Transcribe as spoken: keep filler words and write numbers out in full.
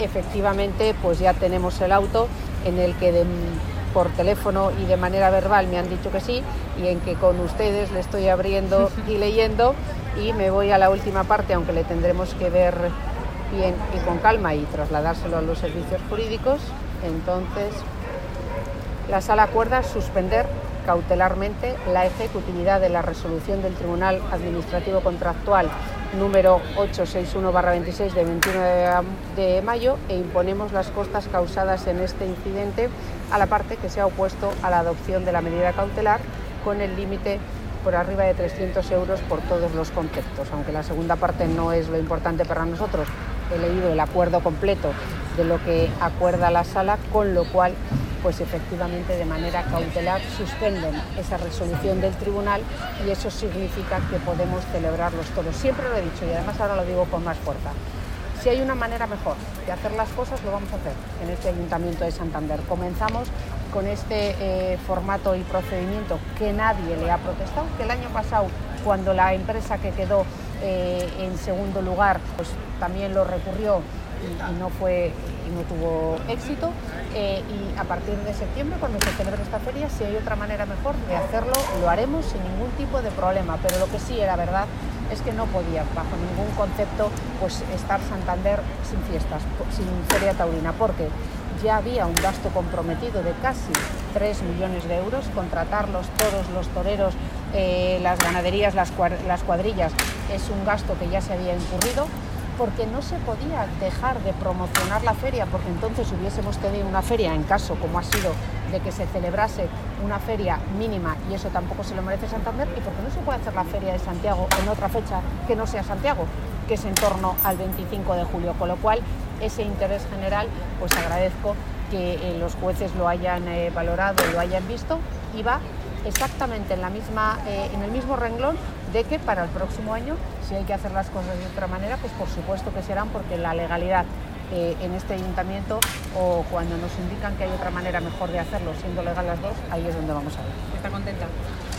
Efectivamente, pues ya tenemos el auto en el que de, por teléfono y de manera verbal me han dicho que sí, y en que con ustedes le estoy abriendo y leyendo, y me voy a la última parte, aunque le tendremos que ver bien y con calma y trasladárselo a los servicios jurídicos. Entonces, la Sala acuerda suspender cautelarmente la ejecutividad de la resolución del Tribunal Administrativo Contractual número ochocientos sesenta y uno barra veintiséis de veintiuno de mayo e imponemos las costas causadas en este incidente a la parte que se ha opuesto a la adopción de la medida cautelar, con el límite por arriba de trescientos euros por todos los conceptos. Aunque la segunda parte no es lo importante para nosotros, he leído el acuerdo completo de lo que acuerda la Sala, con lo cual pues efectivamente de manera cautelar suspenden esa resolución del tribunal, y eso significa que podemos celebrarlos todos. Siempre lo he dicho y además ahora lo digo con más fuerza. Si hay una manera mejor de hacer las cosas, lo vamos a hacer en este Ayuntamiento de Santander. Comenzamos con este eh, formato y procedimiento que nadie le ha protestado, que el año pasado, cuando la empresa que quedó eh, en segundo lugar, pues también lo recurrió y no fue y no tuvo éxito, eh, y a partir de septiembre, cuando se celebre esta feria, si hay otra manera mejor de hacerlo, lo haremos sin ningún tipo de problema. Pero lo que sí era verdad es que no podía, bajo ningún concepto, pues estar Santander sin fiestas, sin feria taurina, porque ya había un gasto comprometido de casi tres millones de euros, contratarlos todos los toreros, eh, las ganaderías, las cuadrillas, es un gasto que ya se había incurrido, porque no se podía dejar de promocionar la feria, porque entonces hubiésemos tenido una feria, en caso como ha sido de que se celebrase una feria mínima, y eso tampoco se lo merece Santander, y porque no se puede hacer la feria de Santiago en otra fecha que no sea Santiago, que es en torno al veinticinco de julio, con lo cual ese interés general, pues agradezco que eh, los jueces lo hayan eh, valorado y lo hayan visto, y va exactamente en, la misma, eh, en el mismo renglón de que para el próximo año, si hay que hacer las cosas de otra manera, pues por supuesto que serán, porque la legalidad eh, en este ayuntamiento, o cuando nos indican que hay otra manera mejor de hacerlo, siendo legal las dos, ahí es donde vamos a ver. ¿Está contenta?